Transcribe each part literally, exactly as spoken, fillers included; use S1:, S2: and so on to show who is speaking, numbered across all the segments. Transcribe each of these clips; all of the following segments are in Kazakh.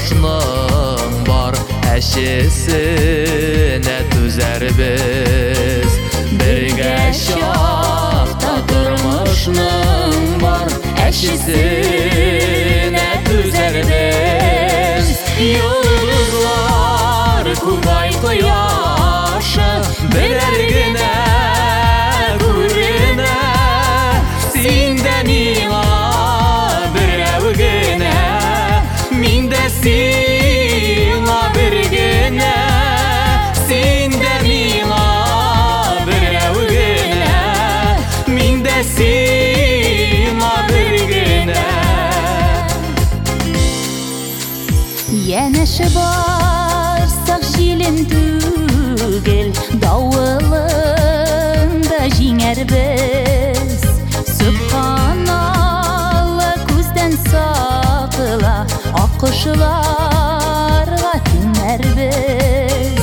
S1: тормышның бар әшесіне түзәрбіз. Бірге шақта тормышның бар әшесіне түзәрбіз. Йолдызлар күгай құяшы бірер генә күренә. Син дә миңа берәү генә, мин дә сиңа бер генә. Син дә миңа берәү генә, мин дә сиңа бер генә.
S2: Янәші барсақ жилін түгел, дауылында жеңәрбіз. Субханалла көзден сақыла, аққұшыларға теңәрбіз.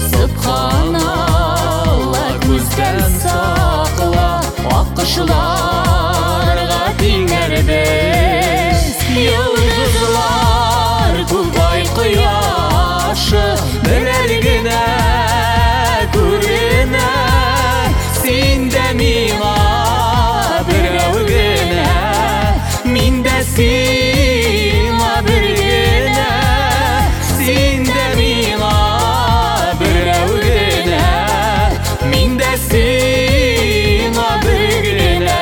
S1: Субханалла көзден сақыла, аққұшыларға теңәрбіз. Йолдызлар күгай құяшы бірер генә күренә. Син дә миңа берәү генә, мин дә сиңа бер генә. Син дә миңа берәү генә, мин дә сиңа бер генә.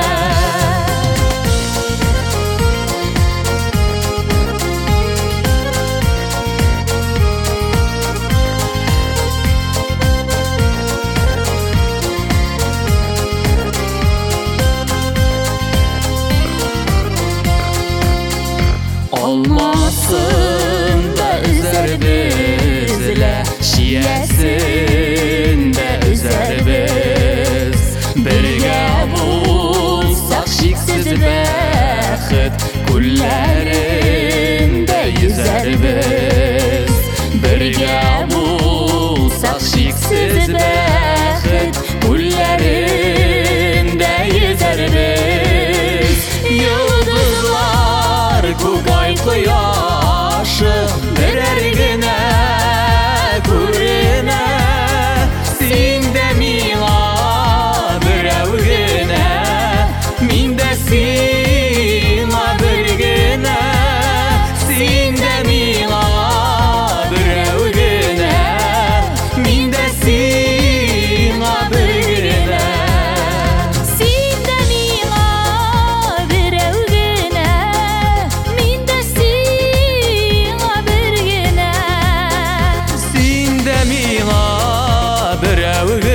S1: Olmasında üzeribizle, şiyesinde üzeribiz. Birge bulsak şiksiz bəxit, kullerinde yüzeribiz. Birge bulsak şiksiz bəxit, kullerinde yüzeribiz. Yıldızlar күгай құяшы бірер генә күренә. Син дә миңа берәү генә, мин дә сиңа бер генә. Син дә миңа берәү генә, мин дә сиңа бер генә.
S2: Син дә миңа берәү генә, мин дә сиңа бер генә.
S1: Син дә миңа берәү